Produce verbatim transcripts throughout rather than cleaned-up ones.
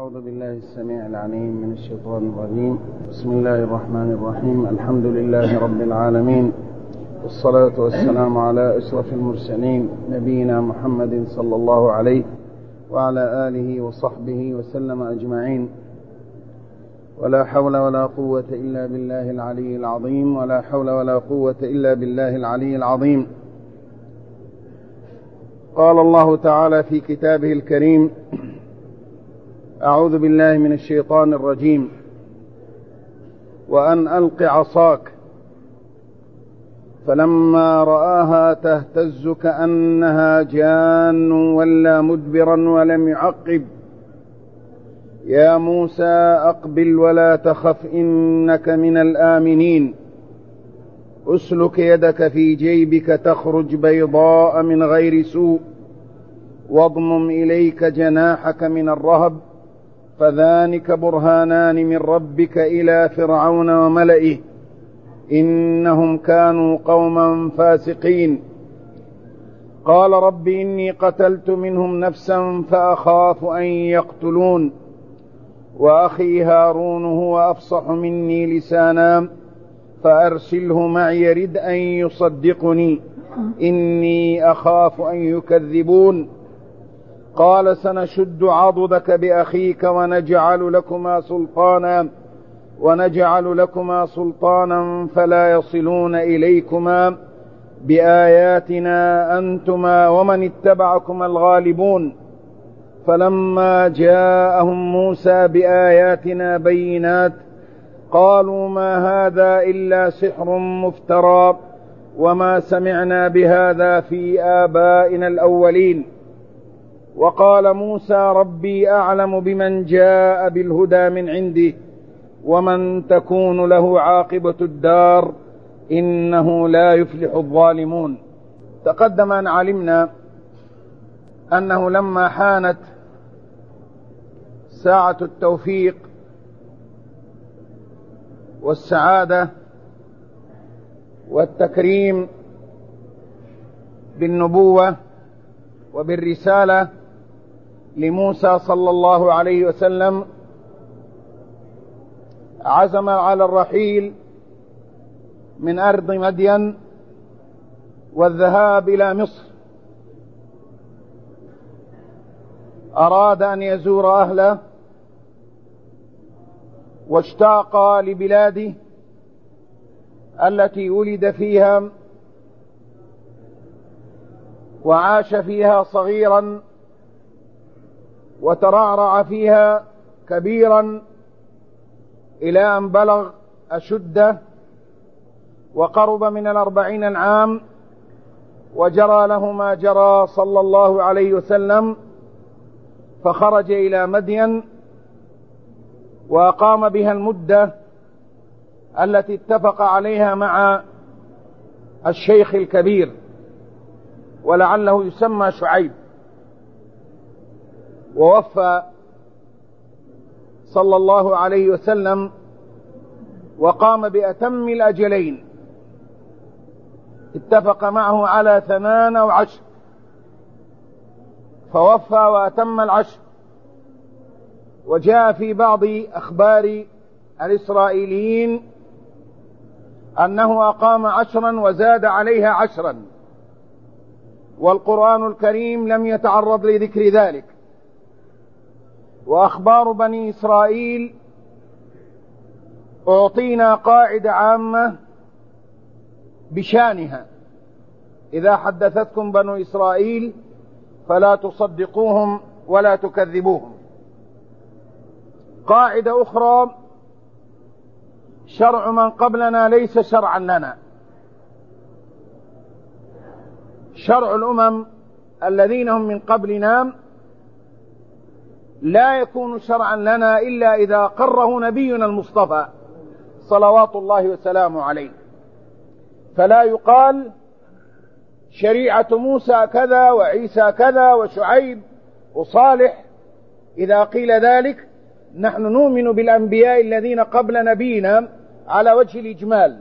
أعوذ بالله السميع العليم من الشيطان الرجيم. بسم الله الرحمن الرحيم. الحمد لله رب العالمين، والصلاة والسلام على أشرف المرسلين نبينا محمد صلى الله عليه وعلى آله وصحبه وسلم أجمعين. ولا حول ولا قوة إلا بالله العلي العظيم، ولا حول ولا قوة إلا بالله العلي العظيم. قال الله تعالى في كتابه الكريم: أعوذ بالله من الشيطان الرجيم. وأن ألق عصاك فلما رآها تهتز كأنها جان ولا مدبرا ولم يعقب يا موسى أقبل ولا تخف إنك من الآمنين أسلك يدك في جيبك تخرج بيضاء من غير سوء واضمم إليك جناحك من الرهب فذلك برهانان من ربك إلى فرعون وملئه إنهم كانوا قوما فاسقين. قال رب إني قتلت منهم نفسا فأخاف أن يقتلون وأخي هارون هو أفصح مني لسانا فأرسله معي يرد أن يصدقني إني أخاف أن يكذبون. قال سنشد عضدك بأخيك ونجعل لكما سلطانا ونجعل لكما سلطانا فلا يصلون إليكما بآياتنا أنتما ومن اتبعكما الغالبون. فلما جاءهم موسى بآياتنا بينات قالوا ما هذا إلا سحر مفترى وما سمعنا بهذا في آبائنا الأولين. وقال موسى ربي أعلم بمن جاء بالهدى من عنده ومن تكون له عاقبة الدار إنه لا يفلح الظالمون. تقدم أن علمنا أنه لما حانت ساعة التوفيق والسعادة والتكريم بالنبوة وبالرسالة لموسى صلى الله عليه وسلم عزم على الرحيل من أرض مدين والذهاب إلى مصر. أراد أن يزور أهله واشتاق لبلاده التي ولد فيها وعاش فيها صغيرا وترعرع فيها كبيرا إلى أن بلغ أشده وقرب من الأربعين العام وجرى له ما جرى صلى الله عليه وسلم، فخرج إلى مدين وأقام بها المدة التي اتفق عليها مع الشيخ الكبير ولعله يسمى شعيب. ووفى صلى الله عليه وسلم وقام بأتم الأجلين، اتفق معه على ثمان أو عشر فوفى وأتم العشر. وجاء في بعض أخبار الإسرائيليين أنه أقام عشرا وزاد عليها عشرا، والقرآن الكريم لم يتعرض لذكر ذلك. وأخبار بني إسرائيل أعطينا قاعدة عامة بشانها: إذا حدثتكم بنو إسرائيل فلا تصدقوهم ولا تكذبوهم. قاعدة أخرى: شرع من قبلنا ليس شرعا لنا. شرع الأمم الذين هم من قبلنا لا يكون شرعا لنا إلا إذا قره نبينا المصطفى صلوات الله وسلامه عليه. فلا يقال شريعة موسى كذا وعيسى كذا وشعيب وصالح. إذا قيل ذلك نحن نؤمن بالأنبياء الذين قبل نبينا على وجه الإجمال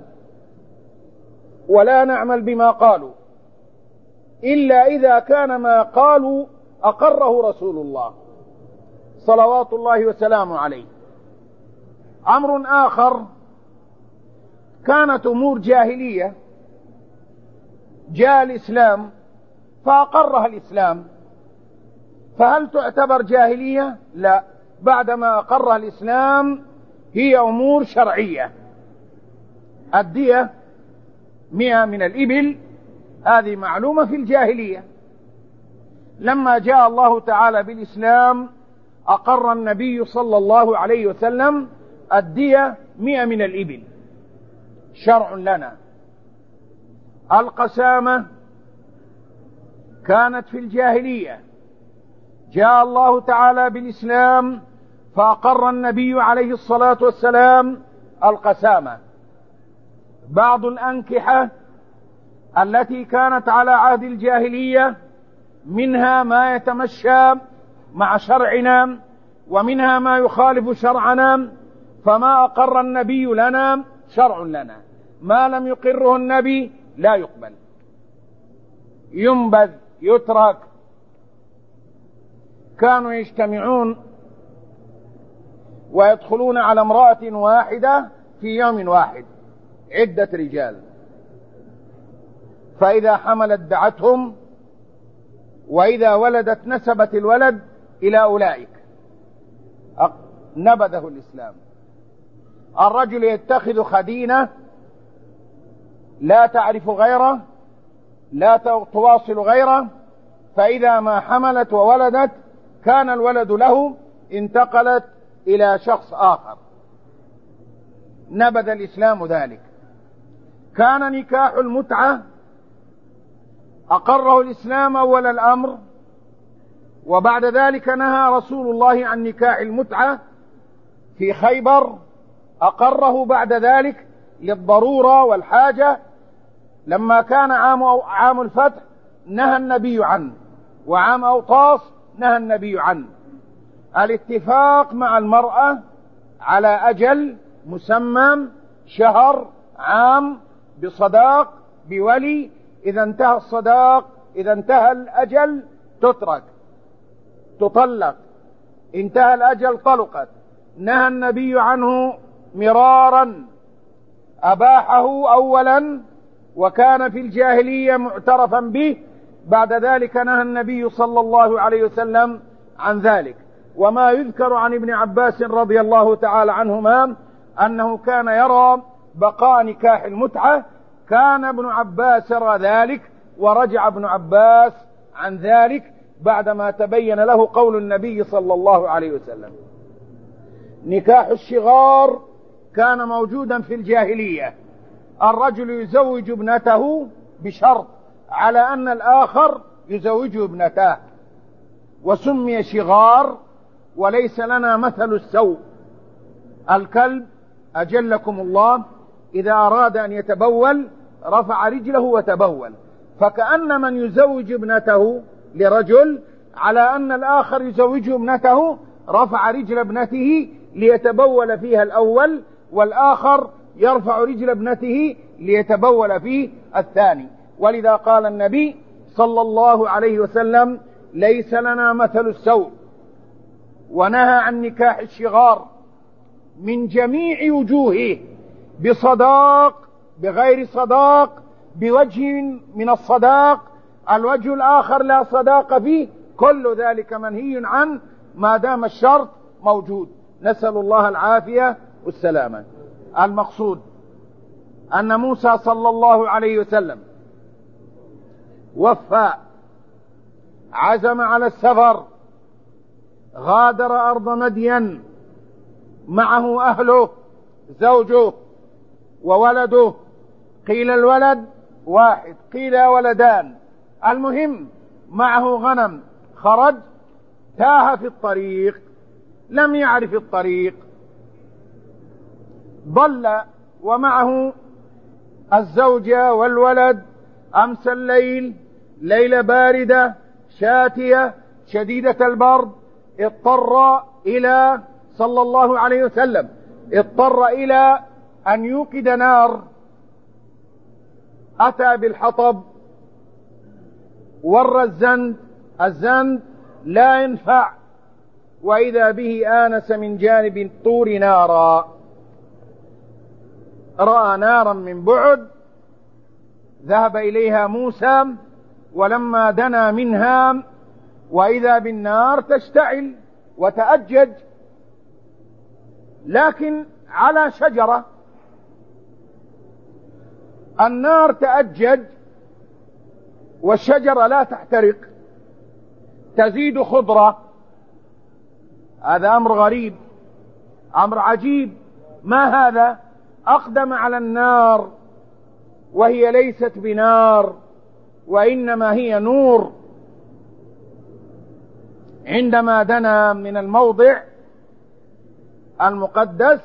ولا نعمل بما قالوا إلا إذا كان ما قالوا أقره رسول الله صلوات الله وسلامه عليه. أمر آخر، كانت أمور جاهلية جاء الإسلام فأقرها الإسلام، فهل تعتبر جاهلية؟ لا، بعدما أقرها الإسلام هي أمور شرعية. الدية مئة من الإبل هذه معلومة في الجاهلية، لما جاء الله تعالى بالإسلام أقر النبي صلى الله عليه وسلم الدية مئة من الإبل، شرع لنا. القسامة كانت في الجاهلية، جاء الله تعالى بالإسلام فأقر النبي عليه الصلاة والسلام القسامة. بعض الأنكحة التي كانت على عهد الجاهلية منها ما يتمشى مع شرعنا ومنها ما يخالف شرعنا، فما أقر النبي لنا شرع لنا، ما لم يقره النبي لا يقبل، ينبذ يترك. كانوا يجتمعون ويدخلون على امرأة واحدة في يوم واحد، عدة رجال، فإذا حملت دعتهم، وإذا ولدت نسبت الولد إلى أولئك. نبذه الإسلام. الرجل يتخذ خدينة لا تعرف غيره، لا تواصل غيره، فإذا ما حملت وولدت كان الولد له، انتقلت إلى شخص آخر. نبذ الإسلام ذلك. كان نكاح المتعة أقره الإسلام أول الأمر، وبعد ذلك نهى رسول الله عن نكاح المتعة في خيبر، أقره بعد ذلك للضرورة والحاجة. لما كان عام عام الفتح نهى النبي عنه، وعام أوطاس نهى النبي عنه. الاتفاق مع المرأة على أجل مسمى، شهر، عام، بصداق، بولي. إذا انتهى الصداق، إذا انتهى الأجل تترك، تطلق، انتهى الأجل طلقت. نهى النبي عنه مرارا، أباحه أولا وكان في الجاهلية معترفا به، بعد ذلك نهى النبي صلى الله عليه وسلم عن ذلك. وما يذكر عن ابن عباس رضي الله تعالى عنهما أنه كان يرى بقاء نكاح المتعة، كان ابن عباس يرى ذلك، ورجع ابن عباس عن ذلك بعدما تبين له قول النبي صلى الله عليه وسلم. نكاح الشغار كان موجودا في الجاهلية، الرجل يزوج ابنته بشرط على أن الآخر يزوج ابنته، وسمي شغار. وليس لنا مثل السوء. الكلب أجلكم الله إذا أراد أن يتبول رفع رجله وتبول، فكأن من يزوج ابنته لرجل على أن الآخر يزوج ابنته رفع رجل ابنته ليتبول فيها الأول، والآخر يرفع رجل ابنته ليتبول فيه الثاني. ولذا قال النبي صلى الله عليه وسلم: ليس لنا مثل السوء. ونهى عن نكاح الشغار من جميع وجوهه، بصداق، بغير صداق، بوجه من الصداق، الوجه الآخر لا صداق فيه، كل ذلك منهي عنه ما دام الشرط موجود. نسأل الله العافية والسلامة. المقصود أن موسى صلى الله عليه وسلم وفى، عزم على السفر، غادر أرض مدين، معه أهله، زوجه وولده، قيل الولد واحد، قيل ولدان، المهم معه غنم. خرج، تاه في الطريق، لم يعرف الطريق، ضل ومعه الزوجة والولد. أمس الليل، ليلة باردة شاتية شديدة البرد، اضطر إلى صلى الله عليه وسلم اضطر إلى أن يوقد نار. أتى بالحطب، ور الزند، الزند لا ينفع، وإذا به آنس من جانب الطور نارا. رأى نارا من بعد، ذهب إليها موسى، ولما دنا منها وإذا بالنار تشتعل وتأجج، لكن على شجرة. النار تأجج والشجرة لا تحترق، تزيد خضرة. هذا أمر غريب، أمر عجيب. ما هذا؟ أقدم على النار وهي ليست بنار وإنما هي نور. عندما دنا من الموضع المقدس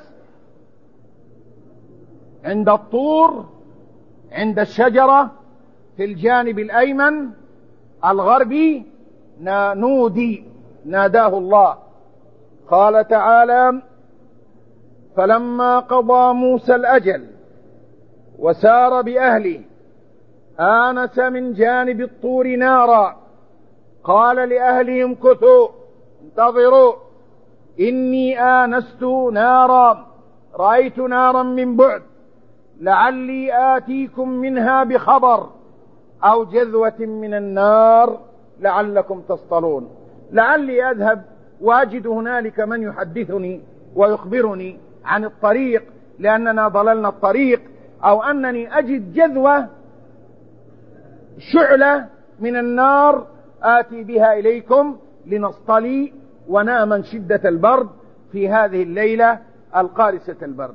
عند الطور، عند الشجرة في الجانب الأيمن الغربي، نودي، ناداه الله. قال تعالى: فلما قضى موسى الأجل وسار بأهله آنس من جانب الطور نارا قال لأهلهم كثوا انتظروا إني آنست نارا رأيت نارا من بعد لعلي آتيكم منها بخبر أو جذوة من النار لعلكم تصطلون. لعلي أذهب وأجد هنالك من يحدثني ويخبرني عن الطريق لأننا ضللنا الطريق، أو أنني أجد جذوة شعلة من النار آتي بها إليكم لنصطلي ونام من شدة البرد في هذه الليلة القارسة البرد.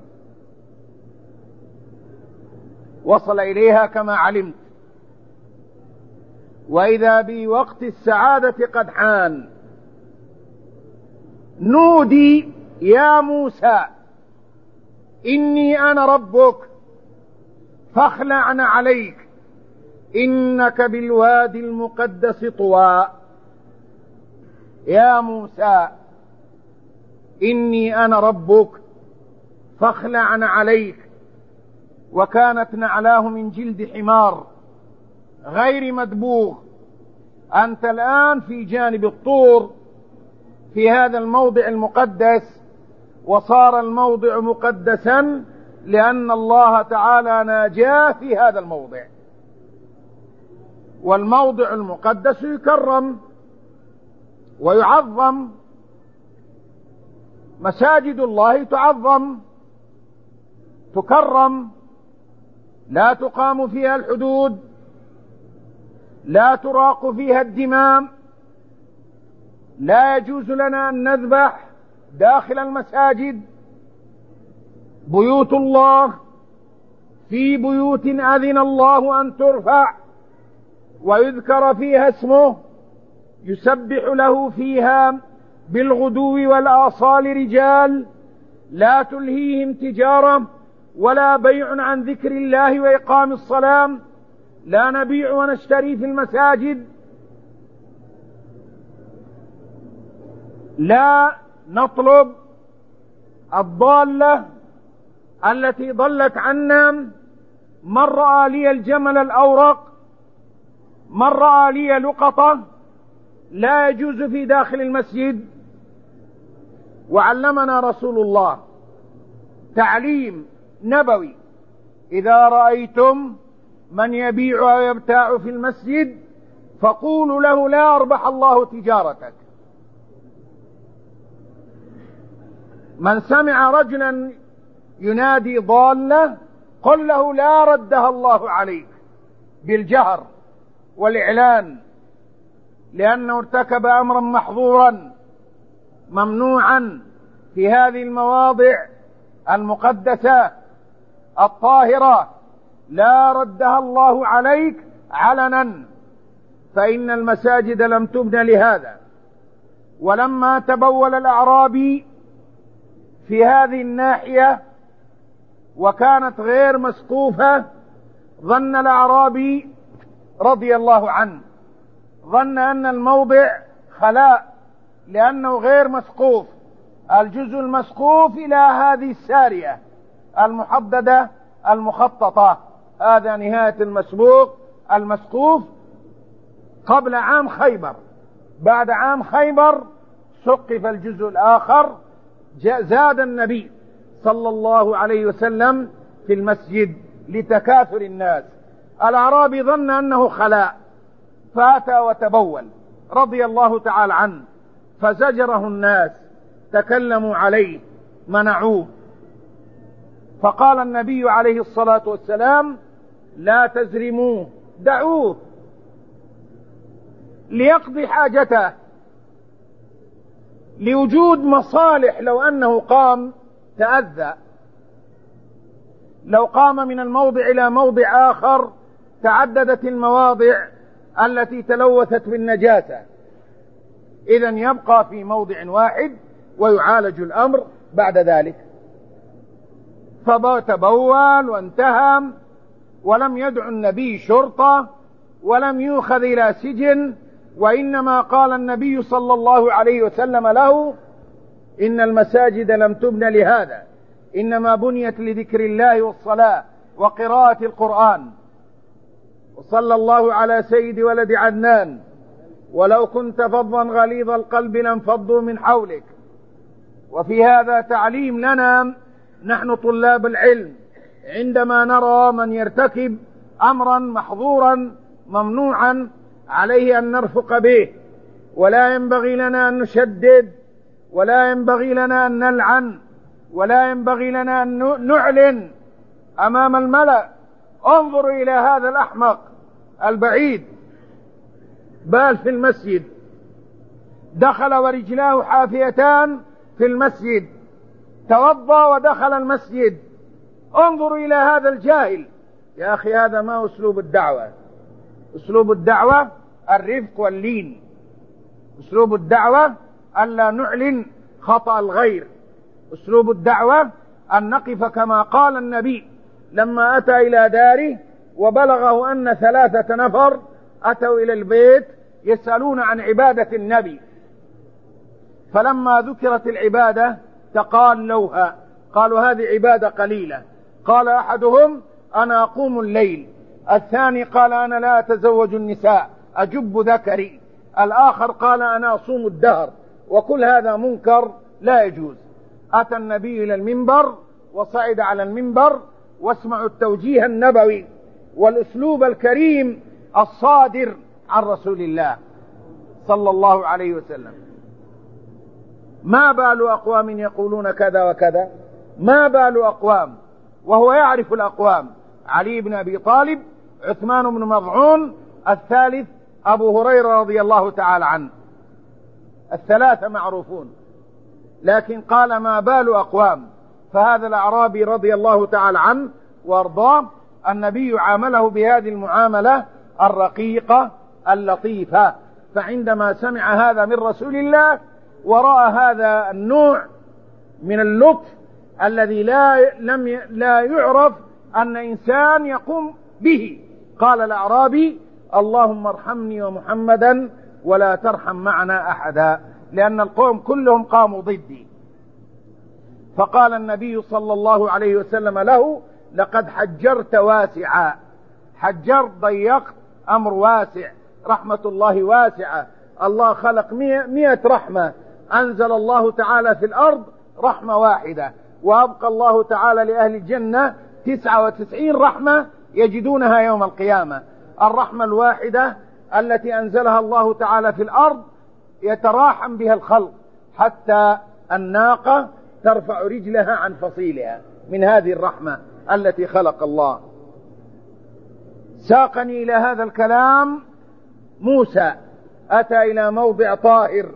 وصل إليها كما علمت، وإذا بوقت السعادة قد حان. نودي يا موسى إني أنا ربك فاخلعن عليك إنك بالوادي المقدس طوى. يا موسى إني أنا ربك فاخلعن عليك. وكانت نعلاه من جلد حمار غير مدبوغ. أنت الآن في جانب الطور في هذا الموضع المقدس، وصار الموضع مقدسا لأن الله تعالى ناجاه في هذا الموضع. والموضع المقدس يكرم ويعظم، مساجد الله تعظم تكرم، لا تقام فيها الحدود، لا تراق فيها الدماء، لا يجوز لنا أن نذبح داخل المساجد. بيوت الله في بيوت أذن الله أن ترفع ويذكر فيها اسمه يسبح له فيها بالغدو والآصال رجال لا تلهيهم تجارة ولا بيع عن ذكر الله وإقام الصلاة. لا نبيع ونشتري في المساجد، لا نطلب الضالة التي ضلت عنا. من رأى لي الجمل الأورق، من رأى لي لقطة، لا يجوز في داخل المسجد. وعلمنا رسول الله تعليم نبوي: إذا رأيتم من يبيع ويبتاع في المسجد فقولوا له لا أربح الله تجارتك. من سمع رجلا ينادي ضالة قل له لا ردها الله عليك بالجهر والإعلان، لأنه ارتكب أمرا محظورا ممنوعا في هذه المواضع المقدسة الطاهرة. لا ردها الله عليك علنا، فإن المساجد لم تبن لهذا. ولما تبول الأعرابي في هذه الناحية وكانت غير مسقوفة، ظن الأعرابي رضي الله عنه ظن أن الموضع خلاء لأنه غير مسقوف. الجزء المسقوف إلى هذه السارية المحددة المخططة، هذا نهاية المسبوق المسقوف قبل عام خيبر. بعد عام خيبر سقف الجزء الآخر زاد النبي صلى الله عليه وسلم في المسجد لتكاثر الناس. الأعرابي ظن أنه خلاء فأتى وتبول رضي الله تعالى عنه، فزجره الناس، تكلموا عليه، منعوه، فقال النبي عليه الصلاة والسلام: لا تزرموه، دعوه ليقضي حاجته، لوجود مصالح. لو أنه قام تأذى، لو قام من الموضع إلى موضع آخر تعددت المواضع التي تلوثت بالنجاسة، إذن يبقى في موضع واحد ويعالج الأمر بعد ذلك. فتبول وانتهى، ولم يدع النبي شرطة ولم يؤخذ إلى سجن، وإنما قال النبي صلى الله عليه وسلم له: إن المساجد لم تبن لهذا، إنما بنيت لذكر الله والصلاة وقراءة القرآن. وصلى الله على سيد ولد عدنان: ولو كنت فظا غليظ القلب لانفضوا من حولك. وفي هذا تعليم لنا نحن طلاب العلم، عندما نرى من يرتكب أمرا محظورا ممنوعا عليه أن نرفق به، ولا ينبغي لنا أن نشدد، ولا ينبغي لنا أن نلعن، ولا ينبغي لنا أن نعلن أمام الملأ: انظروا إلى هذا الأحمق البعيد، بال في المسجد، دخل ورجلاه حافيتان في المسجد، توضأ ودخل المسجد، انظروا إلى هذا الجاهل. يا أخي هذا ما أسلوب الدعوة. أسلوب الدعوة الرفق واللين، أسلوب الدعوة ألا نعلن خطأ الغير، أسلوب الدعوة أن نقف كما قال النبي لما أتى إلى داره وبلغه أن ثلاثة نفر أتوا إلى البيت يسألون عن عبادة النبي، فلما ذكرت العبادة تقالوها، قالوا هذه عبادة قليلة. قال أحدهم: أنا أقوم الليل. الثاني قال: أنا لا أتزوج النساء، أجب ذكري. الآخر قال: أنا أصوم الدهر. وكل هذا منكر لا يجوز. أتى النبي إلى المنبر وصعد على المنبر، واسمعوا التوجيه النبوي والأسلوب الكريم الصادر عن رسول الله صلى الله عليه وسلم. ما بال أقوام يقولون كذا وكذا، ما بال أقوام، وهو يعرف الأقوام: علي بن أبي طالب، عثمان بن مظعون، الثالث أبو هريرة رضي الله تعالى عنه، الثلاثة معروفون. لكن قال: ما بال أقوام. فهذا الأعرابي رضي الله تعالى عنه وارضاه، النبي عامله بهذه المعاملة الرقيقة اللطيفة. فعندما سمع هذا من رسول الله ورأى هذا النوع من اللطف الذي لا لم ي... لا يعرف أن إنسان يقوم به، قال الأعرابي: اللهم ارحمني ومحمدا ولا ترحم معنا أحدا، لأن القوم كلهم قاموا ضدي. فقال النبي صلى الله عليه وسلم له: لقد حجرت واسعا. حجرت ضيقت، أمر واسع، رحمة الله واسعة. الله خلق مئة رحمة، أنزل الله تعالى في الأرض رحمة واحدة، وأبقى الله تعالى لأهل الجنة تسعة وتسعين رحمة يجدونها يوم القيامة. الرحمة الواحدة التي أنزلها الله تعالى في الأرض يتراحم بها الخلق، حتى الناقة ترفع رجلها عن فصيلها من هذه الرحمة التي خلق الله. ساقني إلى هذا الكلام موسى، أتى إلى موضع طاهر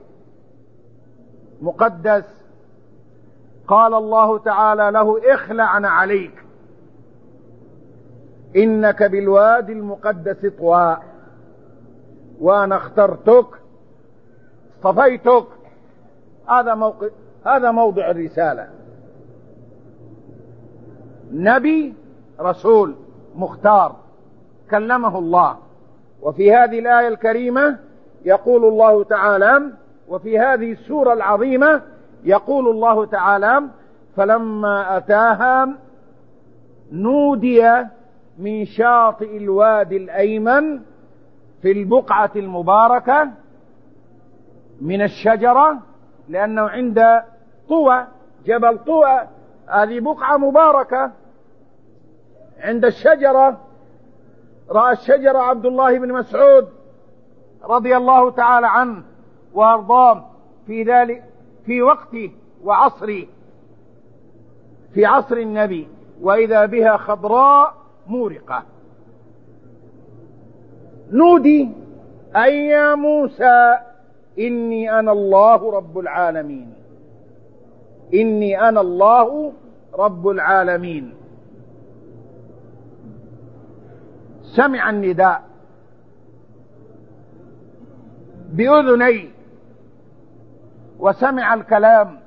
مقدس، قال الله تعالى له: اخلع عليك، إنك بالوادي المقدس طوى، وأنا اخترتك اصطفيتك. هذا موقع، هذا موضع الرسالة. نبي، رسول، مختار، كلمه الله. وفي هذه الآية الكريمة يقول الله تعالى، وفي هذه السورة العظيمة يقول الله تعالى: فلما أتاها نودي من شاطئ الوادي الأيمن في البقعة المباركة من الشجرة لأنه عند طوى، جبل طوى، هذه بقعة مباركة عند الشجرة. رأى الشجرة عبد الله بن مسعود رضي الله تعالى عنه وأرضاه في ذلك في وقته وعصره، في عصر النبي، وإذا بها خضراء مورقة. نودي أي يا موسى إني أنا الله رب العالمين، إني أنا الله رب العالمين. سمع النداء بأذنيه وسمع الكلام،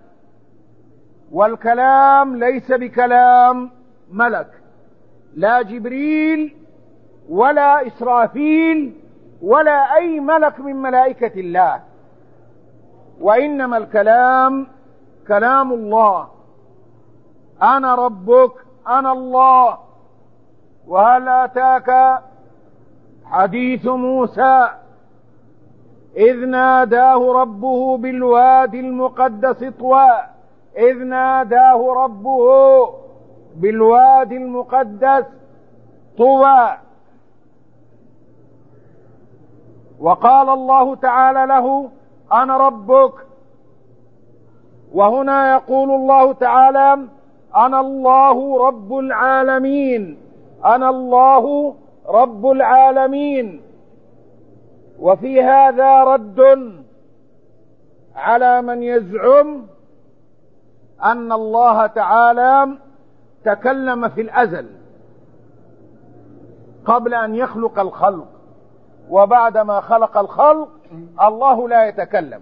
والكلام ليس بكلام ملك، لا جبريل ولا إسرافيل ولا أي ملك من ملائكة الله، وإنما الكلام كلام الله. أنا ربك أنا الله. وهل أتاك حديث موسى إذ ناداه ربه بالوادي المقدس طوى، إذ ناداه ربه بالوادي المقدس طوى. وقال الله تعالى له أنا ربك، وهنا يقول الله تعالى أنا الله رب العالمين، أنا الله رب العالمين. وفي هذا رد على من يزعم أن الله تعالى تكلم في الأزل قبل أن يخلق الخلق، وبعدما خلق الخلق الله لا يتكلم.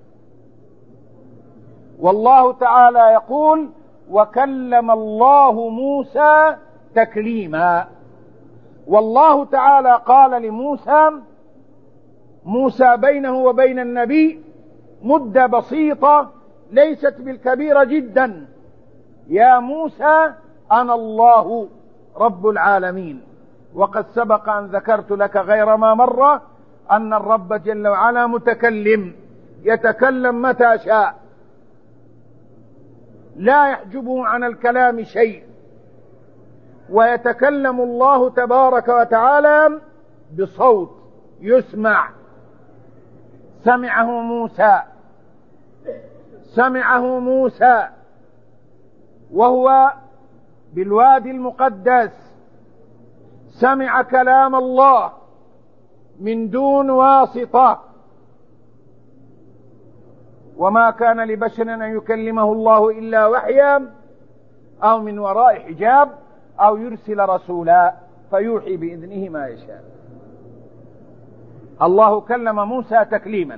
والله تعالى يقول وكلم الله موسى تكليما. والله تعالى قال لموسى، موسى بينه وبين النبي مدة بسيطة ليست بالكبيرة جدا، يا موسى أنا الله رب العالمين. وقد سبق أن ذكرت لك غير ما مرة أن الرب جل وعلا متكلم، يتكلم متى شاء، لا يحجبه عن الكلام شيء. ويتكلم الله تبارك وتعالى بصوت يسمع. سمعه موسى سمعه موسى وهو بالوادي المقدس، سمع كلام الله من دون واسطة. وما كان لبشر أن يكلمه الله إلا وحيا أو من وراء حجاب أو يرسل رسولا فيوحي بإذنه ما يشاء. الله كلم موسى تكليما.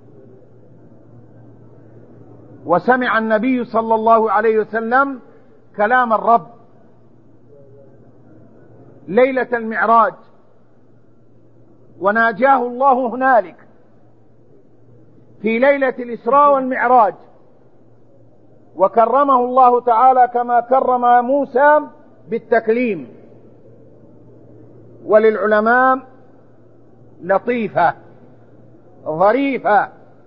وسمع النبي صلى الله عليه وسلم كلام الرب ليلة المعراج، وناجاه الله هنالك في ليلة الإسراء والمعراج، وكرمه الله تعالى كما كرم موسى بالتكليم. وللعلماء لطيفة ظريفة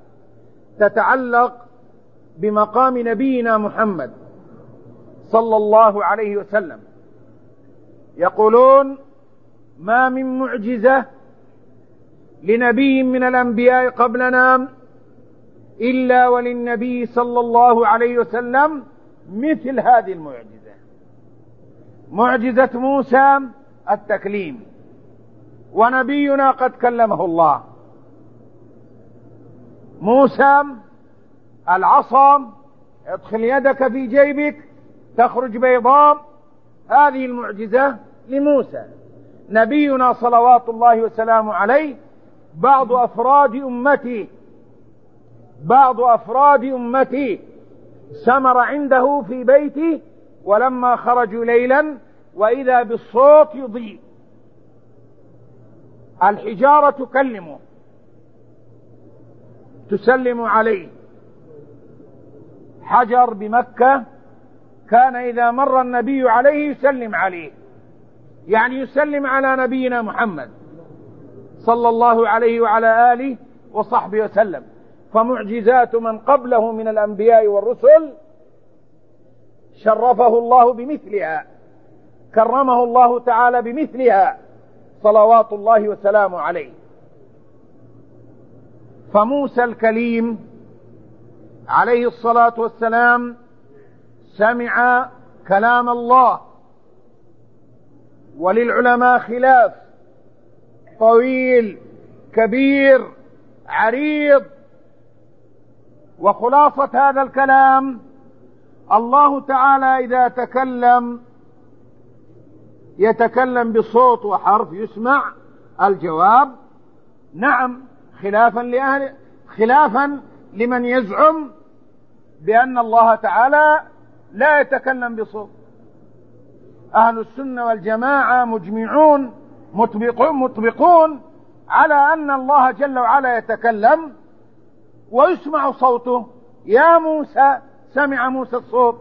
تتعلق بمقام نبينا محمد صلى الله عليه وسلم. يقولون ما من معجزة لنبي من الأنبياء قبلنا إلا وللنبي صلى الله عليه وسلم مثل هذه المعجزة. معجزة موسى التكليم، ونبينا قد كلمه الله. موسى العصا، ادخل يدك في جيبك تخرج بيضاء، هذه المعجزة لموسى. نبينا صلوات الله وسلامه عليه بعض أفراد أمتي بعض أفراد أمتي سمر عنده في بيته، ولما خرجوا ليلا وإذا بالصوت يضيء، الحجارة تكلمه تسلم عليه. حجر بمكة كان إذا مر النبي عليه يسلم عليه، يعني يسلم على نبينا محمد صلى الله عليه وعلى آله وصحبه وسلم. فمعجزات من قبله من الأنبياء والرسل شرفه الله بمثلها، كرمه الله تعالى بمثلها صلوات الله وسلامه عليه. فموسى الكليم عليه الصلاة والسلام سمع كلام الله، وللعلماء خلاف طويل كبير عريض، وخلاصة هذا الكلام الله تعالى إذا تكلم يتكلم بصوت وحرف يسمع الجواب نعم، خلافا لأهل خلافا لمن يزعم بأن الله تعالى لا يتكلم بصوت. أهل السنة والجماعة مجمعون مطبقون, مطبقون على أن الله جل وعلا يتكلم ويسمع صوته. يا موسى، سمع موسى الصوت،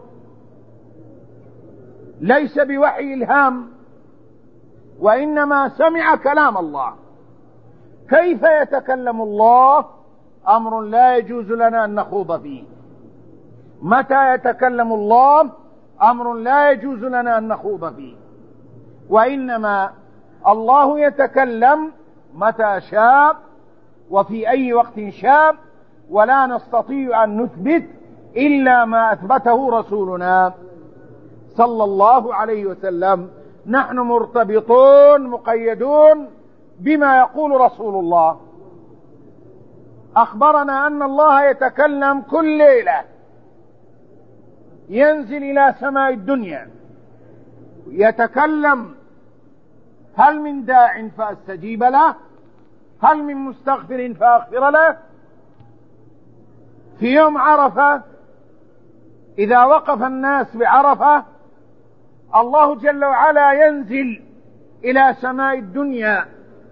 ليس بوحي إلهام، وإنما سمع كلام الله. كيف يتكلم الله؟ أمر لا يجوز لنا أن نخوض فيه. متى يتكلم الله؟ أمر لا يجوز لنا أن نخوض فيه، وإنما الله يتكلم متى شاء وفي أي وقت شاء، ولا نستطيع أن نثبت إلا ما أثبته رسولنا صلى الله عليه وسلم. نحن مرتبطون مقيدون بما يقول رسول الله. أخبرنا أن الله يتكلم كل ليلة، ينزل إلى سماء الدنيا يتكلم: هل من داع فأستجيب له؟ هل من مستغفر فأغفر له؟ في يوم عرفة إذا وقف الناس بعرفة الله جل وعلا ينزل إلى سماء الدنيا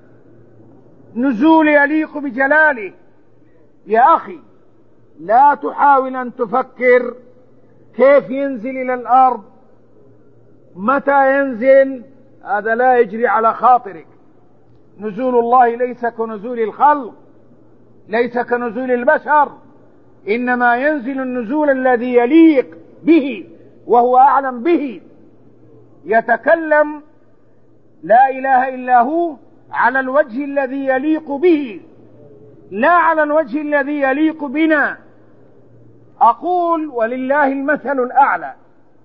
نزول يليق بجلاله. يا أخي، لا تحاول أن تفكر كيف ينزل إلى الأرض، متى ينزل، هذا لا يجري على خاطرك. نزول الله ليس كنزول الخلق، ليس كنزول البشر، إنما ينزل النزول الذي يليق به وهو أعلم به. يتكلم لا إله إلا هو على الوجه الذي يليق به، لا على الوجه الذي يليق بنا. أقول ولله المثل الأعلى.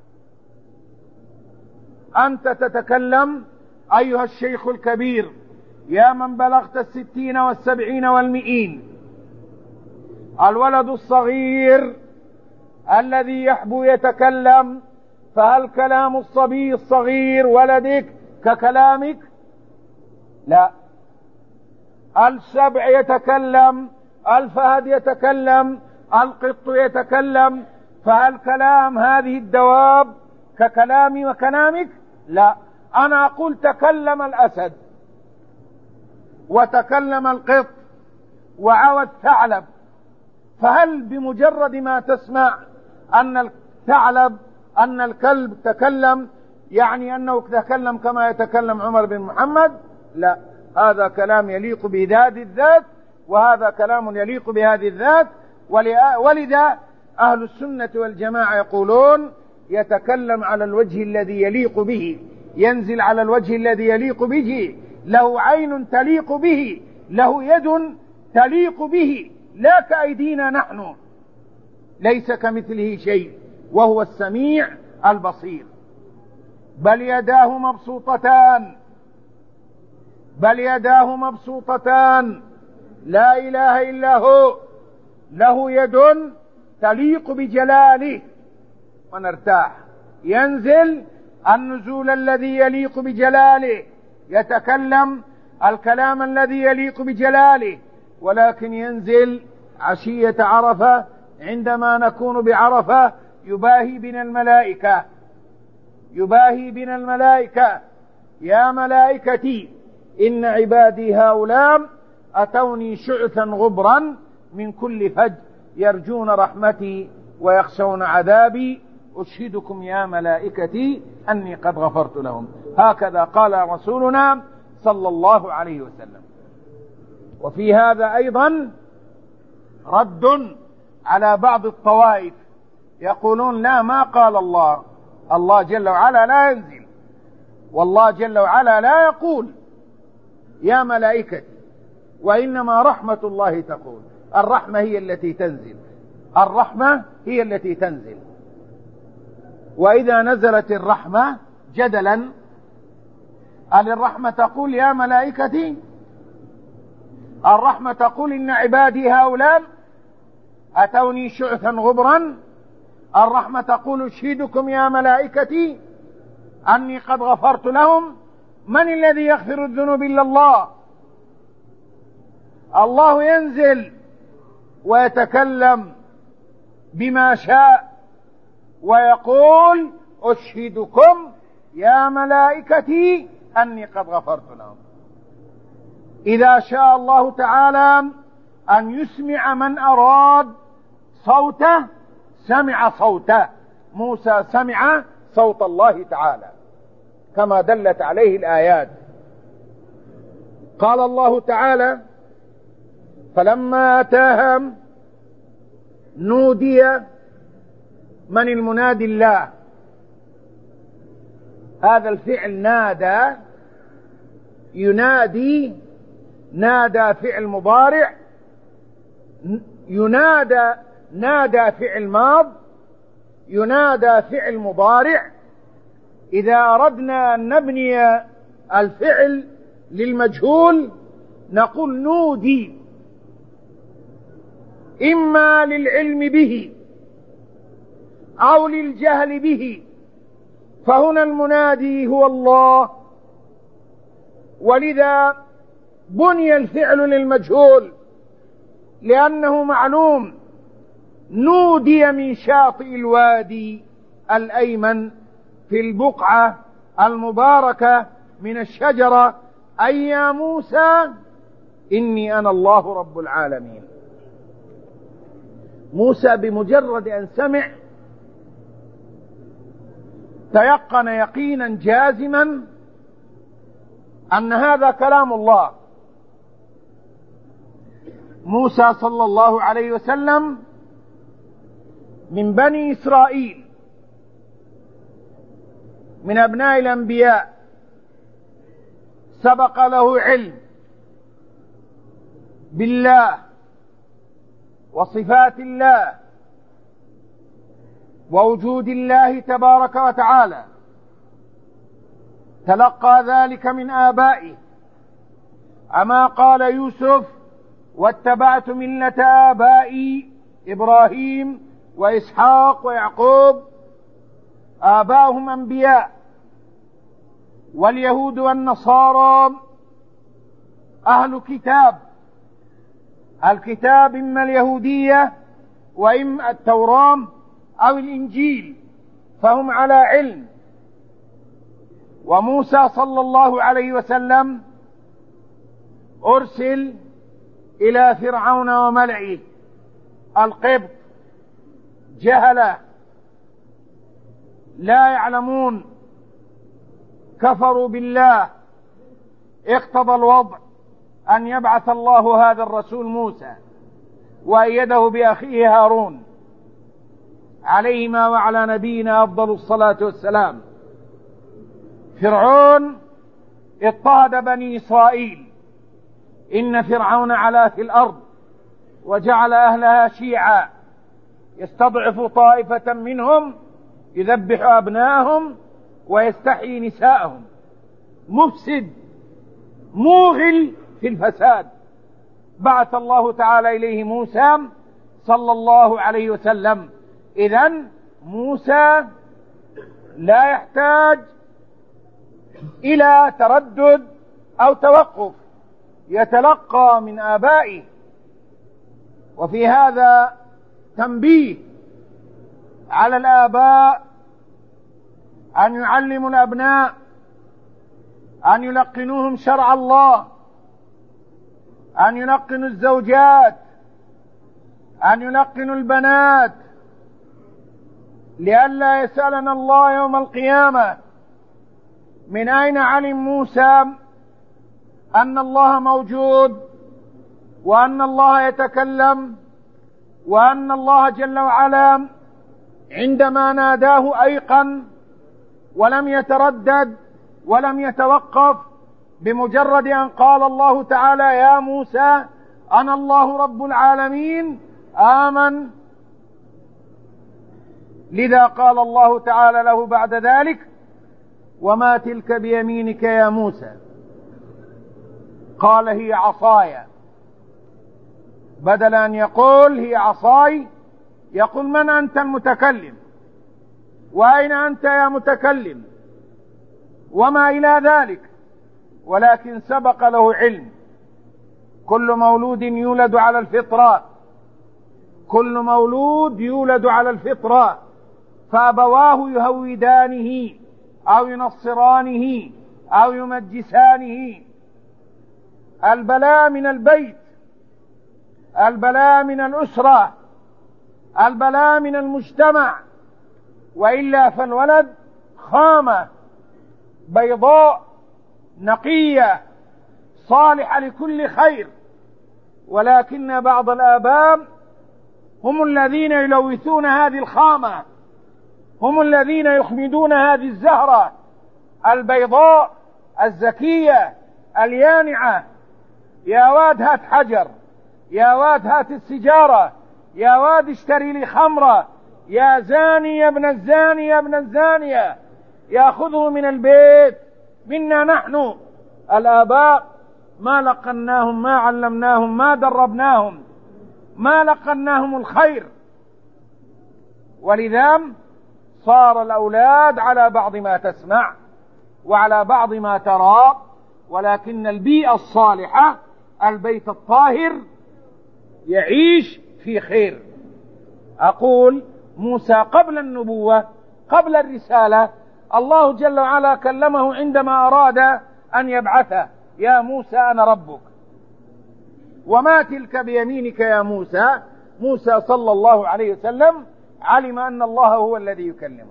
أنت تتكلم أيها الشيخ الكبير، يا من بلغت الستين والسبعين والمئين، الولد الصغير الذي يحبو يتكلم، فهل كلام الصبي الصغير ولدك ككلامك؟ لا. السبع يتكلم، الفهد يتكلم، القط يتكلم، فهل كلام هذه الدواب ككلامي وكلامك؟ لا. أنا أقول تكلم الأسد وتكلم القط وعوى الثعلب، فهل بمجرد ما تسمع أن الثعلب أن الكلب تكلم يعني أنه تكلم كما يتكلم عمر بن محمد؟ لا، هذا كلام يليق بهذه الذات، وهذا كلام يليق بهذه الذات. ولذا أهل السنة والجماعة يقولون يتكلم على الوجه الذي يليق به، ينزل على الوجه الذي يليق به، له عين تليق به، له يد تليق به، لا كأيدينا نحن، ليس كمثله شيء، وهو السميع البصير. بل يداه مبسوطتان، بل يداه مبسوطتان، لا إله إلا هو، له يد تليق بجلاله، ونرتاح. ينزل النزول الذي يليق بجلاله، يتكلم الكلام الذي يليق بجلاله، ولكن ينزل عشية عرفة عندما نكون بعرفة يباهي بنا الملائكة، يباهي بنا الملائكة: يا ملائكتي إن عبادي هؤلاء أتوني شعثا غبرا من كل فج يرجون رحمتي ويخشون عذابي، أشهدكم يا ملائكتي أني قد غفرت لهم. هكذا قال رسولنا صلى الله عليه وسلم. وفي هذا أيضا رد على بعض الطوائف يقولون لا، ما قال الله، الله جل وعلا لا ينزل، والله جل وعلا لا يقول يا ملائكتي، وإنما رحمة الله تقول. الرحمة هي التي تنزل، الرحمة هي التي تنزل. وإذا نزلت الرحمة جدلا، هل الرحمة تقول يا ملائكتي؟ الرحمة تقول إن عبادي هؤلاء أتوني شعثا غبرا؟ الرحمة تقول أشهدكم يا ملائكتي أني قد غفرت لهم؟ من الذي يغفر الذنوب إلا الله؟ الله ينزل ويتكلم بما شاء ويقول أشهدكم يا ملائكتي أني قد غفرت لهم. إذا شاء الله تعالى أن يسمع من أراد صوته سمع صوته. موسى سمع صوت الله تعالى كما دلت عليه الآيات. قال الله تعالى فلما أتاهم نودي. من المنادي؟ الله. هذا الفعل نادى، ينادي، نادى فعل مضارع، ينادى نادى فعل ماض، ينادى فعل مضارع. إذا أردنا أن نبني الفعل للمجهول نقول نودي، إما للعلم به أو للجهل به، فهنا المنادي هو الله، ولذا بني الفعل للمجهول لأنه معلوم. نودي من شاطئ الوادي الأيمن في البقعة المباركة من الشجرة أي يا موسى إني أنا الله رب العالمين. موسى بمجرد أن سمع تيقن يقينا جازما أن هذا كلام الله. موسى صلى الله عليه وسلم من بني إسرائيل، من أبناء الأنبياء، سبق له علم بالله وصفات الله ووجود الله تبارك وتعالى، تلقى ذلك من آبائه. أما قال يوسف واتبعت ملة آبائي إبراهيم وإسحاق ويعقوب، آباؤهم أنبياء، واليهود والنصارى أهل كتاب. الكتاب إما اليهودية وإما التوراة أو الإنجيل، فهم على علم. وموسى صلى الله عليه وسلم أرسل إلى فرعون وملئه القبط، جهلة لا يعلمون، كفروا بالله. اقتضى الوضع أن يبعث الله هذا الرسول موسى وأيده بأخيه هارون عليهما وعلى نبينا أفضل الصلاة والسلام. فرعون اضطهد بني إسرائيل، إن فرعون علا في الأرض وجعل أهلها شيعا يستضعف طائفة منهم يذبح أبناءهم ويستحيي نساءهم، مفسد موغل في الفساد. بعث الله تعالى إليه موسى صلى الله عليه وسلم. إذن موسى لا يحتاج إلى تردد أو توقف، يتلقى من آبائه. وفي هذا تنبيه على الآباء أن يعلموا الأبناء، أن يلقنوهم شرع الله، أن يلقنوا الزوجات، أن يلقنوا البنات، لئلا يسألنا الله يوم القيامة من أين علم موسى أن الله موجود وأن الله يتكلم وأن الله جل وعلا عندما ناداه أيقن ولم يتردد ولم يتوقف، بمجرد أن قال الله تعالى يا موسى أنا الله رب العالمين آمن. لذا قال الله تعالى له بعد ذلك وما تلك بيمينك يا موسى، قال هي عصاي، بدل أن يقول هي عصاي يقول من أنت المتكلم، وأين أنت يا متكلم، وما إلى ذلك. ولكن سبق له علم، كل مولود يولد على الفطرة، كل مولود يولد على الفطرة، فأبواه يهودانه أو ينصرانه أو يمجسانه. البلاء من البيت، البلاء من الأسرة، البلاء من المجتمع، وإلا فالولد خامة بيضاء نقية صالحة لكل خير. ولكن بعض الآباء هم الذين يلوثون هذه الخامة، هم الذين يخمدون هذه الزهرة البيضاء الزكية اليانعة. يا واد هات حجر، يا واد هات السجارة، يا واد اشتري لي خمرة، يا زاني يا ابن الزاني يا ابن الزانية، يأخذه من البيت منا نحن الآباء. ما لقناهم، ما علمناهم، ما دربناهم، ما لقناهم الخير. ولذا صار الأولاد على بعض ما تسمع وعلى بعض ما ترى. ولكن البيئة الصالحة، البيت الطاهر، يعيش في خير. أقول موسى قبل النبوة، قبل الرسالة، الله جل وعلا كلمه عندما أراد أن يبعثه يا موسى أنا ربك. وما تلك بيمينك يا موسى، موسى صلى الله عليه وسلم علم أن الله هو الذي يكلمه،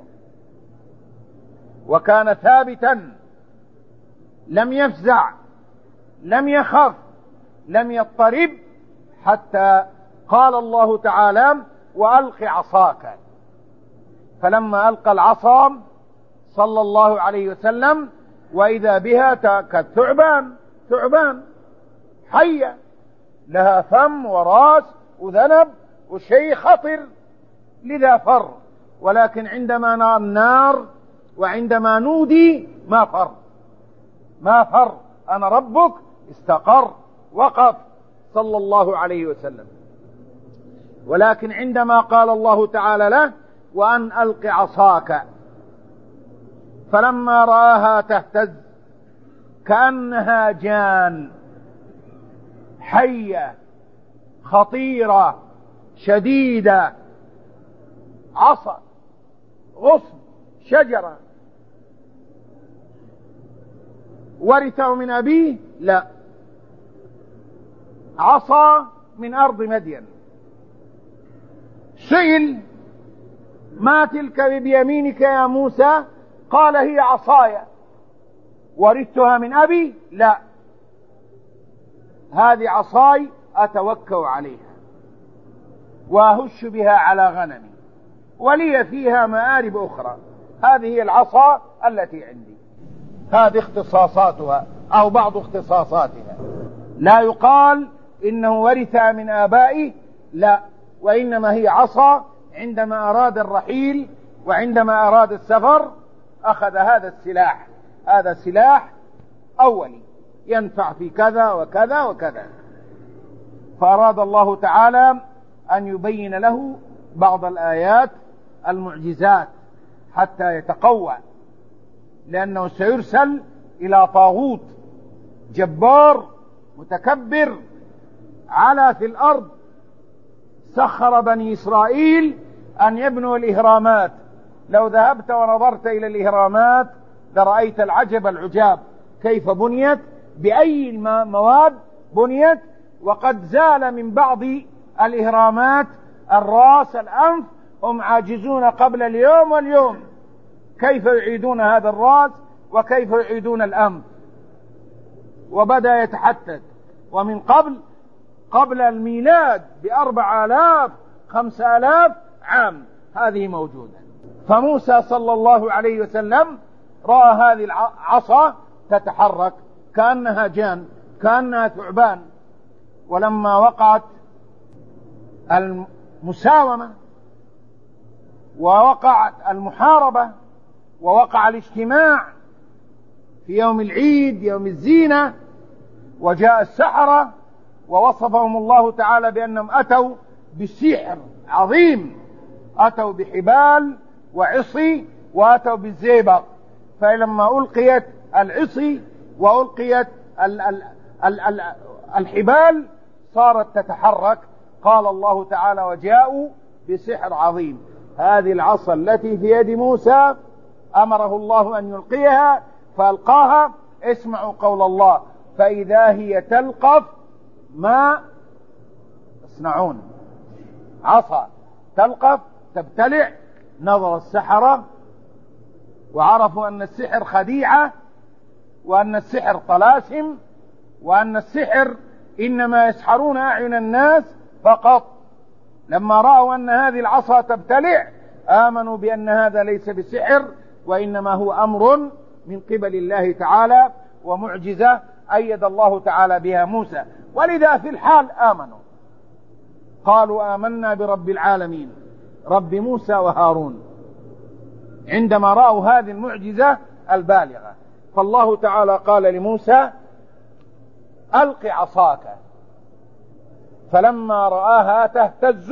وكان ثابتا، لم يفزع، لم يخف، لم يضطرب، حتى قال الله تعالى وألق عصاك. فلما ألقى العصا صلى الله عليه وسلم وإذا بها كالثعبان، ثعبان حية لها فم وراس وذنب وشيء خطر، لذا فر. ولكن عندما نرى النار وعندما نودي ما فر، ما فر، أنا ربك، استقر، وقف صلى الله عليه وسلم. ولكن عندما قال الله تعالى له وأن ألق عصاك، فلما رآها تهتز كأنها جان، حية خطيرة شديدة، عصا، غصن، شجرة. ورثه من أبيه؟ لا، عصا من أرض مدين. سئل ما تلك بيمينك يا موسى؟ قال هي عصاي. ورثتها من أبي؟ لا، هذه عصاي أتوكأ عليها وأهش بها على غنمي ولي فيها مآرب أخرى. هذه هي العصا التي عندي، هذه اختصاصاتها أو بعض اختصاصاتها. لا يقال إنه ورثها من آبائه، لا، وإنما هي عصا عندما أراد الرحيل وعندما أراد السفر أخذ هذا السلاح. هذا سلاح أولي ينفع في كذا وكذا وكذا. فأراد الله تعالى أن يبين له بعض الآيات المعجزات حتى يتقوى، لأنه سيرسل إلى طاغوت جبار متكبر على في الأرض. سخر بني إسرائيل أن يبنوا الإهرامات. لو ذهبت ونظرت إلى الإهرامات لرأيت العجب العجاب، كيف بنيت، بأي المواد بنيت. وقد زال من بعض الإهرامات الرأس، الأنف، هم عاجزون قبل اليوم واليوم كيف يعيدون هذا الرأس وكيف يعيدون الأنف. وبدأ يتحدث. ومن قبل قبل الميلاد بأربع آلاف خمسة آلاف عام هذه موجودة. فموسى صلى الله عليه وسلم رأى هذه العصا تتحرك كأنها جان، كأنها ثعبان. ولما وقعت المساومة ووقعت المحاربة ووقع الاجتماع في يوم العيد يوم الزينة، وجاء السحرة ووصفهم الله تعالى بأنهم أتوا بسحر عظيم، أتوا بحبال وعصي وأتوا بالزيبق. فلما ألقيت العصي وألقيت ال ال ال ال الحبال صارت تتحرك. قال الله تعالى وجاءوا بسحر عظيم. هذه العصا التي في يد موسى أمره الله أن يلقيها فألقاها. اسمعوا قول الله: فإذا هي تلقف ما يصنعون. عصا تلقف تبتلع. نظر السحرة وعرفوا أن السحر خديعة، وأن السحر طلاسم، وأن السحر إنما يسحرون أعين الناس فقط. لما رأوا أن هذه العصا تبتلع آمنوا بأن هذا ليس بسحر، وإنما هو أمر من قبل الله تعالى ومعجزة أيد الله تعالى بها موسى. ولذا في الحال آمنوا، قالوا آمنا برب العالمين، رب موسى وهارون، عندما رأوا هذه المعجزة البالغة. فالله تعالى قال لموسى: ألق عصاك. فلما رآها تهتز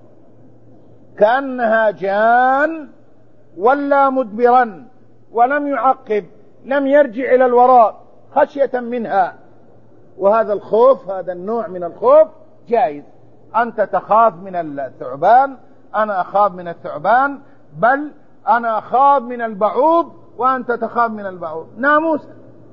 كأنها جان ولا مدبرا ولم يعقب، لم يرجع إلى الوراء خشية منها. وهذا الخوف، هذا النوع من الخوف جائز. أنت تخاف من الثعبان، أنا أخاف من الثعبان، بل أنا أخاف من البعوض وأنت تخاف من البعوض. ناموس،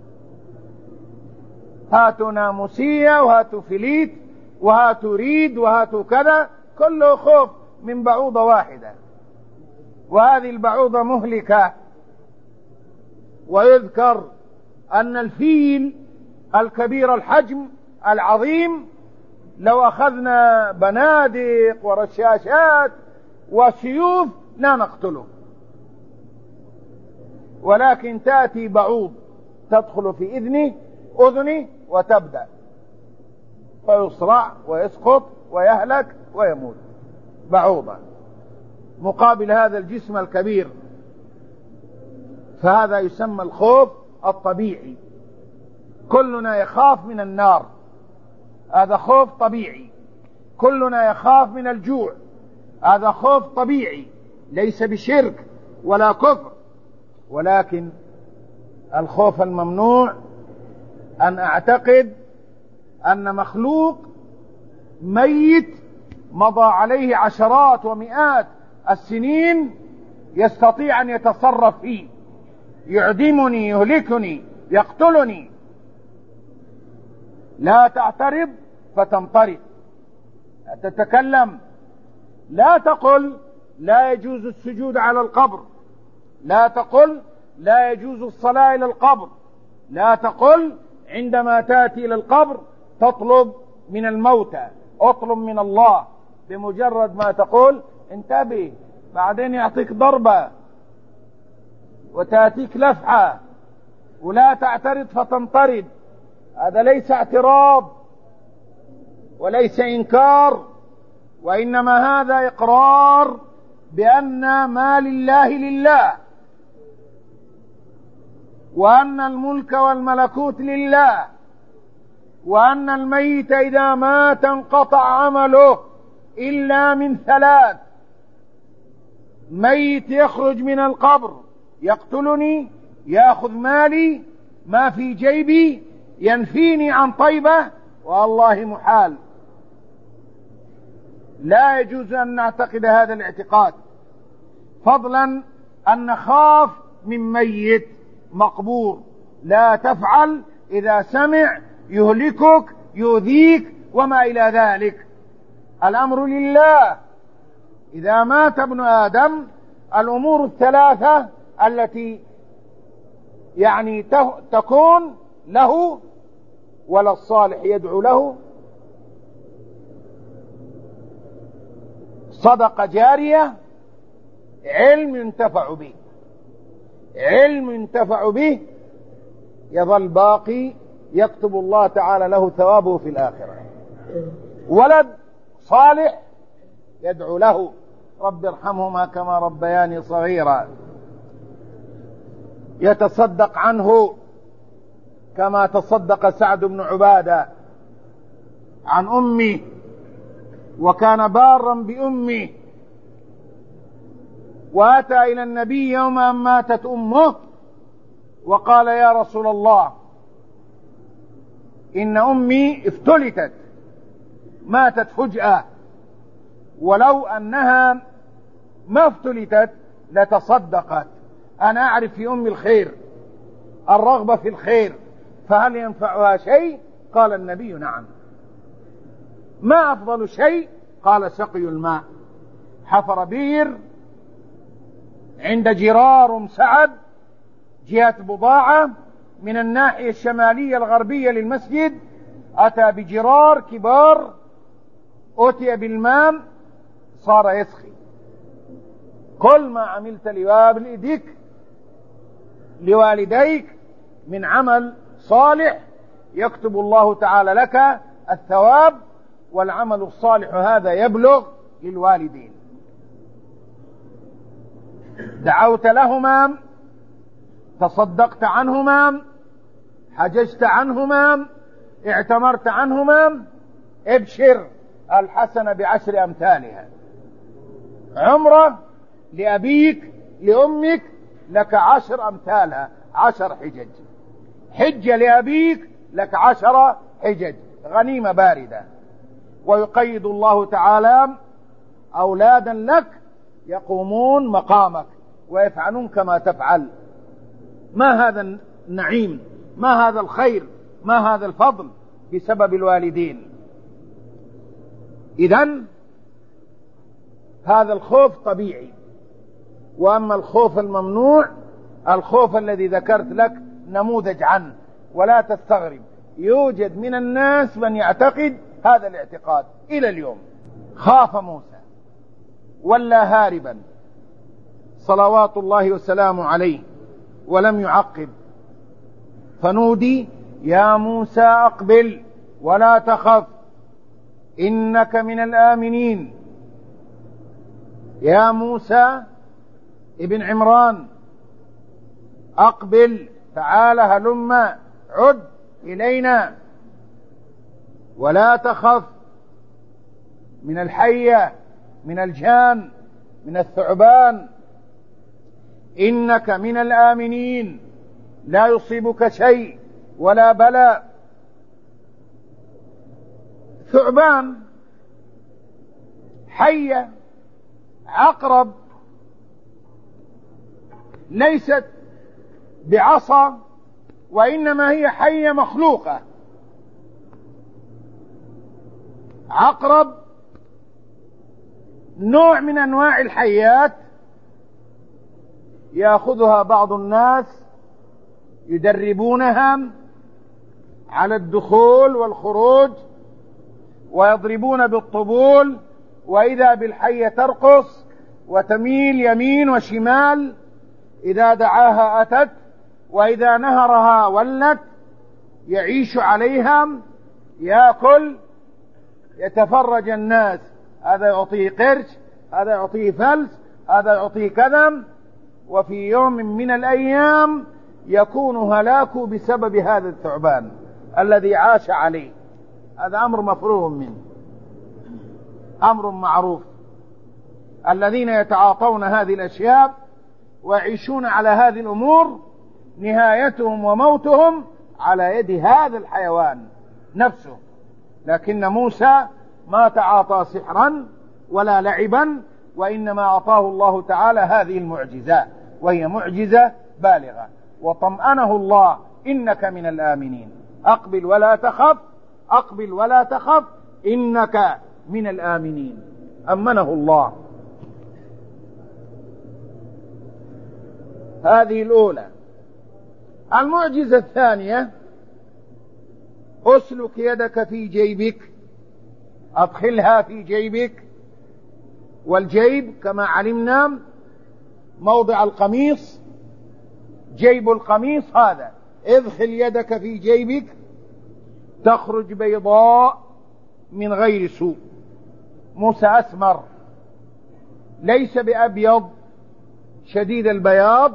هاتوا ناموسية وهاتوا فليت وهاتوا ريد وهاتوا كذا، كله خوف من بعوضة واحدة، وهذه البعوضة مهلكة. ويذكر أن الفيل الكبير الحجم العظيم لو أخذنا بنادق ورشاشات وسيوف لا نقتله، ولكن تأتي بعوض تدخل في إذنه أذنه وتبدأ فيصرع ويسقط ويهلك ويموت. بعوضة مقابل هذا الجسم الكبير. فهذا يسمى الخوف الطبيعي. كلنا يخاف من النار، هذا خوف طبيعي. كلنا يخاف من الجوع، هذا خوف طبيعي، ليس بشرك ولا كفر. ولكن الخوف الممنوع أن أعتقد أن مخلوق ميت مضى عليه عشرات ومئات السنين يستطيع أن يتصرف فيه، يعدمني، يهلكني، يقتلني. لا تعترض فتنطرد، لا تتكلم، لا تقل لا يجوز السجود على القبر، لا تقل لا يجوز الصلاة إلى القبر، لا تقل عندما تأتي إلى القبر تطلب من الموتى، اطلب من الله. بمجرد ما تقول انتبه، بعدين يعطيك ضربة وتأتيك لفحة، ولا تعترض فتنطرد. هذا ليس اعتراض وليس إنكار، وإنما هذا إقرار بأن ما لله لله، وأن الملك والملكوت لله، وأن الميت إذا مات انقطع عمله إلا من ثلاث: ميت يخرج من القبر يقتلني، يأخذ مالي، ما في جيبي، ينفيني عن طيبة، والله محال. لا يجوز أن نعتقد هذا الاعتقاد، فضلا أن نخاف من ميت مقبور. لا تفعل إذا سمع يهلكك يؤذيك وما إلى ذلك. الأمر لله. إذا مات ابن آدم الأمور الثلاثة التي يعني تكون له، ولا الصالح يدعو له، صدقة جارية، علم ينتفع به، علم ينتفع به يظل باقي يكتب الله تعالى له ثوابه في الآخرة. ولد صالح يدعو له رب ارحمهما كما ربياني صغيرا، يتصدق عنه كما تصدق سعد بن عبادة عن أمه وكان بارا بأمه، وأتى إلى النبي يوم أن ماتت أمه وقال يا رسول الله إن أمي افتلتت، ماتت فجأة، ولو أنها ما افتلتت لتصدقت، أنا أعرف في أمي الخير، الرغبة في الخير، فهل ينفعها شيء؟ قال النبي نعم. ما أفضل شيء؟ قال سقي الماء. حفر بير عند جرار أم سعد جهة بضاعة من الناحية الشمالية الغربية للمسجد، أتى بجرار كبار، أتي بالماء، صار يسخي. كل ما عملت لوالديك لوالديك من عمل صالح يكتب الله تعالى لك الثواب، والعمل الصالح هذا يبلغ للوالدين. دعوت لهما، تصدقت عنهما، حججت عنهما، اعتمرت عنهما، ابشر، الحسنة بعشر أمثالها. عمرة لأبيك لأمك لك عشر أمثالها، عشر حجج. حجة لأبيك لك عشر حجج، غنيمة باردة. ويقيد الله تعالى أولادا لك يقومون مقامك ويفعلون كما تفعل. ما هذا النعيم، ما هذا الخير، ما هذا الفضل بسبب الوالدين. إذن هذا الخوف طبيعي. وأما الخوف الممنوع، الخوف الذي ذكرت لك نموذج عنه، ولا تستغرب، يوجد من الناس من يعتقد هذا الاعتقاد إلى اليوم. خاف موسى ولا هاربا صلوات الله وسلامه عليه ولم يعقب، فنودي يا موسى أقبل ولا تخف إنك من الآمنين. يا موسى ابن عمران أقبل، تعال هلم عد إلينا، ولا تخف من الحية، من الجان، من الثعبان، إنك من الآمنين، لا يصيبك شيء ولا بلاء. ثعبان، حية، عقرب، ليست بعصا، وإنما هي حية مخلوقة. عقرب نوع من أنواع الحيات يأخذها بعض الناس يدربونها على الدخول والخروج ويضربون بالطبول، وإذا بالحية ترقص وتميل يمين وشمال، إذا دعاها أتت وإذا نهرها ولت، يعيش عليها، يأكل، يتفرج الناس، هذا يعطيه قرش، هذا يعطيه فلس، هذا يعطيه كذا، وفي يوم من الأيام يكون هلاكه بسبب هذا الثعبان الذي عاش عليه. هذا أمر مفروغ منه، أمر معروف. الذين يتعاطون هذه الأشياء ويعيشون على هذه الأمور نهايتهم وموتهم على يد هذا الحيوان نفسه. لكن موسى ما تعاطى سحرا ولا لعبا، وإنما أعطاه الله تعالى هذه المعجزة، وهي معجزة بالغة. وطمأنه الله إنك من الآمنين، أقبل ولا تخف، أقبل ولا تخف إنك من الآمنين، أمنه الله. هذه الأولى. المعجزة الثانية: أسلك يدك في جيبك، أدخلها في جيبك والجيب كما علمنا موضع القميص، جيب القميص هذا، ادخل يدك في جيبك تخرج بيضاء من غير سوء. موسى أسمر، ليس بأبيض شديد البياض،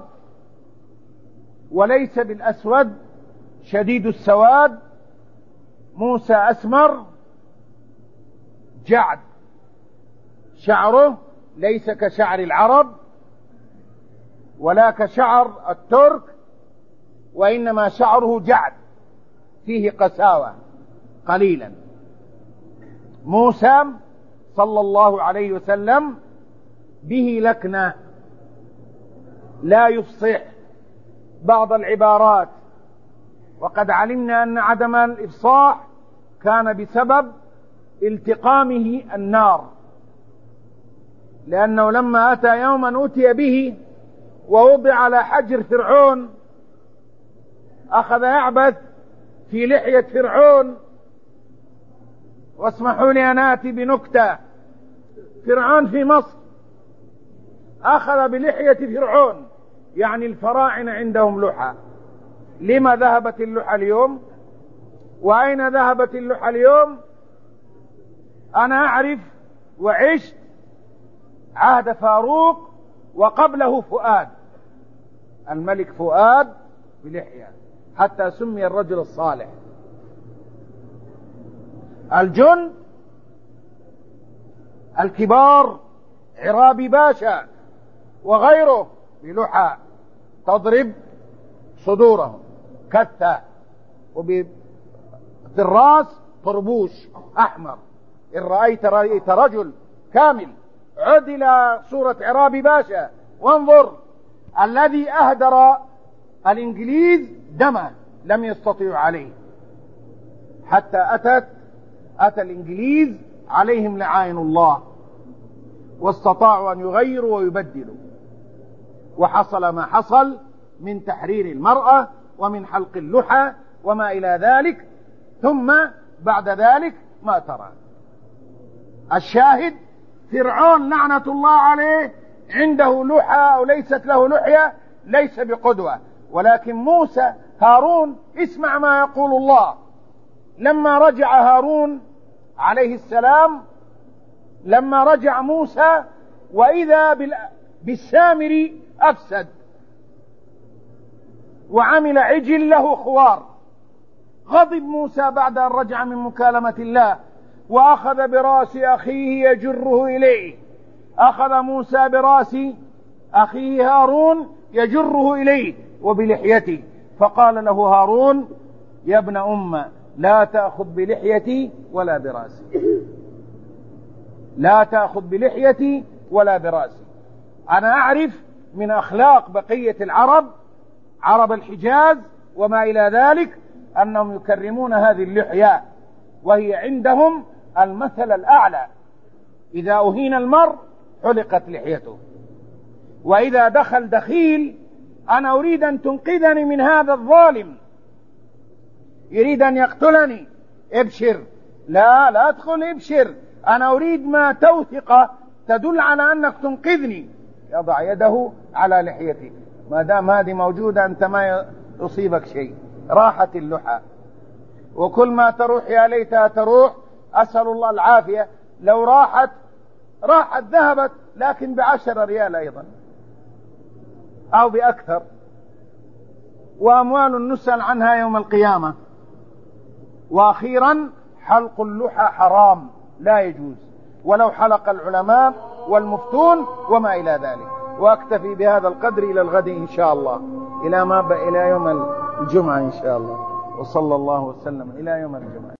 وليس بالأسود شديد السواد. موسى أسمر جعد، شعره ليس كشعر العرب ولا كشعر الترك، وإنما شعره جعد فيه قساوة قليلا. موسى صلى الله عليه وسلم به لكنة، لا يفصح بعض العبارات، وقد علمنا أن عدم الإفصاح كان بسبب التقامه النار، لأنه لما أتى يوما أتي به ووضع على حجر فرعون أخذ يعبث في لحية فرعون. واسمحوا لي أن آتي بنكتة، فرعون في مصر أخذ بلحية فرعون، يعني الفراعنة عندهم لحى. لما ذهبت اللحى اليوم؟ وأين ذهبت اللحى اليوم؟ أنا أعرف وعشت عهد فاروق وقبله فؤاد، الملك فؤاد بلحية، حتى سمي الرجل الصالح. الجند الكبار عرابي باشا وغيره بلحى تضرب صدورهم كثة، وفي الراس طربوش أحمر. إن رأيت رأيت رجل كامل. عد إلى صورة عرابي باشا وانظر، الذي أهدر الإنجليز دمه لم يستطيعوا عليه، حتى أتت أتى الإنجليز عليهم لعائن الله، واستطاعوا أن يغيروا ويبدلوا، وحصل ما حصل من تحرير المرأة ومن حلق اللحى وما إلى ذلك. ثم بعد ذلك ما ترى. الشاهد فرعون لعنة الله عليه عنده لحى أو ليست له لحية ليس بقدوة، ولكن موسى هارون اسمع ما يقول الله. لما رجع هارون عليه السلام، لما رجع موسى وإذا بالسامري أفسد وعمل عجل له خوار، غضب موسى بعد أن رجع من مكالمة الله وأخذ براس أخيه يجره إليه. أخذ موسى براس أخيه هارون يجره إليه وبلحيته، فقال له هارون يا ابن أم لا تأخذ بلحيتي ولا براسي، لا تأخذ بلحيتي ولا براسي. أنا أعرف من أخلاق بقية العرب، عرب الحجاز وما إلى ذلك، أنهم يكرمون هذه اللحية، وهي عندهم المثل الأعلى. إذا أهين المرء حلقت لحيته، وإذا دخل دخيل أنا أريد أن تنقذني من هذا الظالم يريد أن يقتلني، ابشر، لا لا أدخل، ابشر، أنا أريد ما توثق تدل على أنك تنقذني. يضع يده على لحيتي، ما دام هذه موجودة أنت ما يصيبك شيء. راحت اللحى، وكل ما تروح يا ليتها تروح، أسأل الله العافية. لو راحت راحت ذهبت، لكن بعشر ريال أيضا أو بأكثر، وأموال نسأل عنها يوم القيامة. وأخيرا حلق اللحى حرام لا يجوز، ولو حلق العلماء والمفتون وما إلى ذلك. وأكتفي بهذا القدر إلى الغد إن شاء الله، إلى ما إلى يوم الجمعة إن شاء الله. وصلى الله وسلم إلى يوم الجمعة.